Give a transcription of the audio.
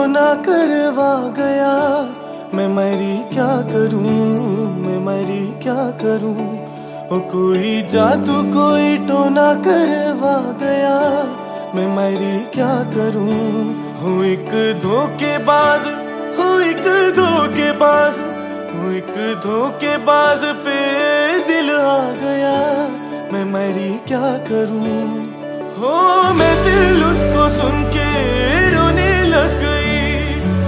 टोना करवा गया। मैं मरी क्या करूं, मैं मरी क्या करूं। ओ कोई जादू कोई टोना करवा गया। मैं मरी क्या करूं। हो एक धोखेबाज, हो एक धोखेबाज, हो एक धोखेबाज पे दिल आ गया। मैं मरी क्या करूं। हो मैं दिल उसको सुन के